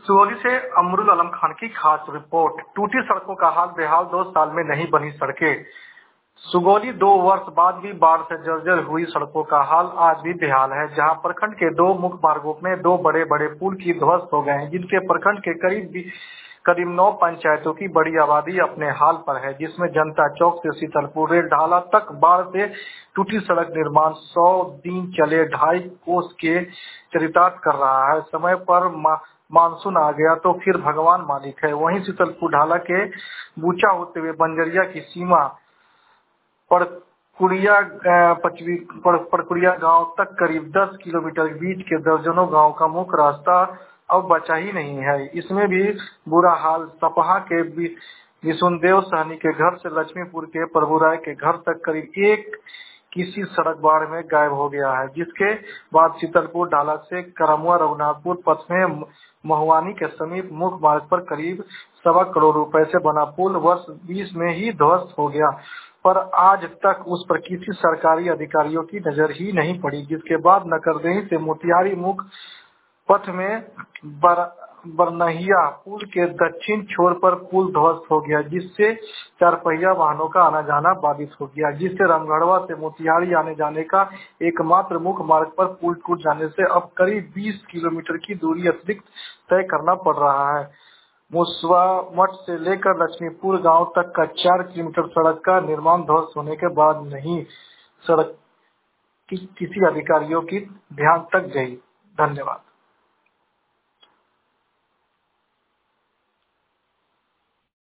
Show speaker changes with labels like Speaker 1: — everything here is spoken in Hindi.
Speaker 1: सुगौली से अमरुल आलम खान की खास रिपोर्ट। टूटी सड़कों का हाल बेहाल, 2 साल में नहीं बनी सड़कें। सुगौली 2 वर्ष बाद भी बाढ़ से जर्जर हुई सड़कों का हाल आज भी बेहाल है, जहां प्रखंड के 2 मुख्य मार्गों में 2 बड़े बड़े पुल की ध्वस्त हो गए हैं, जिनके प्रखंड के करीब 9 पंचायतों की बड़ी आबादी अपने हाल पर है, जिसमें जनता चौक से शीतलपुर रेल ढाला तक बाढ़ से टूटी सड़क निर्माण 100 दिन चले 2.5 कोस के चरितार्थ कर रहा है। समय पर मानसून आ गया तो फिर भगवान मालिक है। वहीं शीतलपुर ढाला के बूचा होते हुए बंजरिया की सीमा पड़कुड़िया गांव तक करीब 10 किलोमीटर के बीच के दर्जनों गांव का मुख्य रास्ता अब बचा ही नहीं है। इसमें भी बुरा हाल सपहा के विशुनदेव सहनी के घर से लक्ष्मीपुर के प्रभु राय के घर तक करीब 1 किसी सड़क बाढ़ में गायब हो गया है, जिसके बाद शीतलपुर ढाला से करमुआ रघुनाथपुर पथ में महुआनी के समीप मुख्य मार्ग पर करीब 1.25 करोड़ रुपए से बना पुल वर्ष 20 में ही ध्वस्त हो गया, पर आज तक उस पर किसी सरकारी अधिकारियों की नजर ही नहीं पड़ी। जिसके बाद नकरदेही से मोतिहारी मुख्य पथ में बरनहिया पुल के दक्षिण छोर पर पुल ध्वस्त हो गया, जिससे 4 पहिया वाहनों का आना जाना बाधित हो गया, जिससे रामगढ़वा से मोतिहारी आने जाने का एकमात्र मुख्य मार्ग पर पुल टूट जाने से अब करीब 20 किलोमीटर की दूरी अतिरिक्त तय करना पड़ रहा है। मुसवा मठ से लेकर लक्ष्मीपुर गांव तक का 4 किलोमीटर सड़क का निर्माण ध्वस्त होने के बाद नहीं सड़क किसी अधिकारियों की ध्यान तक गई। धन्यवाद।